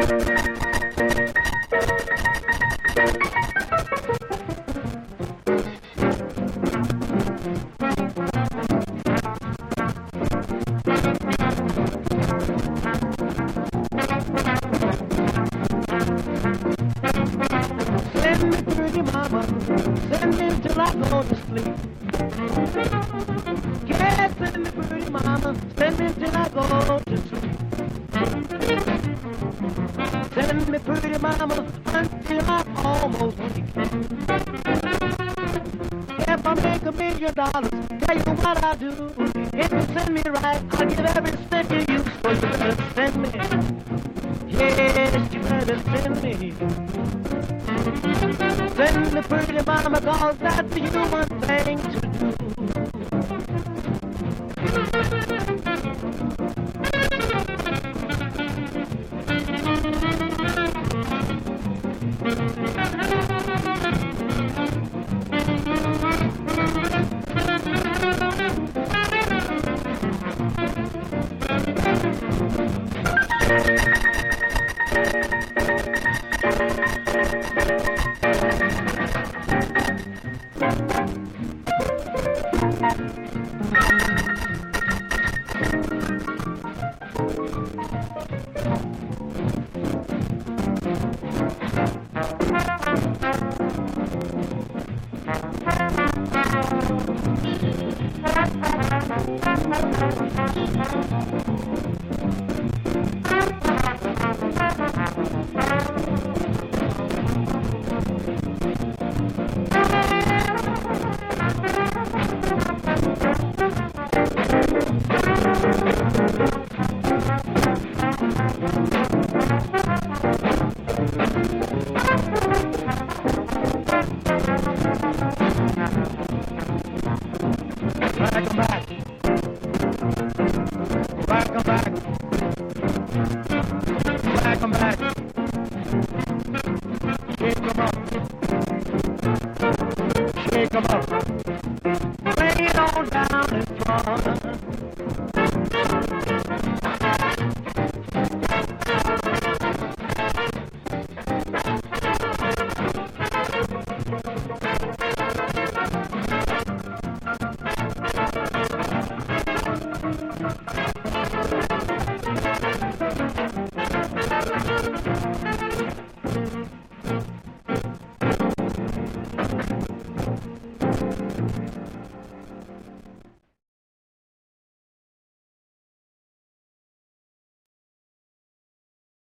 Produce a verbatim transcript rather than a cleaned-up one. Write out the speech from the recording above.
Dollars, tell you what I'll do. If you send me right, I'll give every cent to you. So you better send me. Yes, you better send me. Send me pretty mama, cause that's the human thing to do.